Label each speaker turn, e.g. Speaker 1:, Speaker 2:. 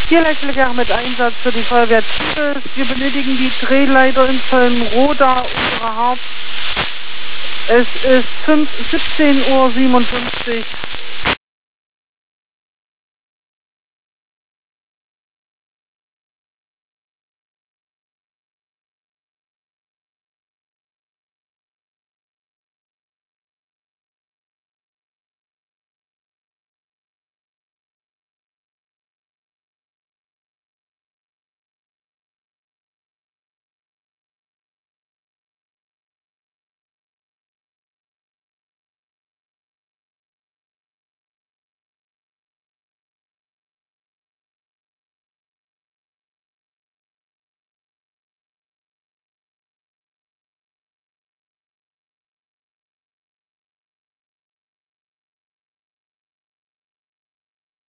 Speaker 1: Hier Lechleger mit Einsatz für die Feuerwehr Tiefes. Wir benötigen die Drehleiter in Zöllenroda, unserer Haupt. Es ist 17:57 Uhr.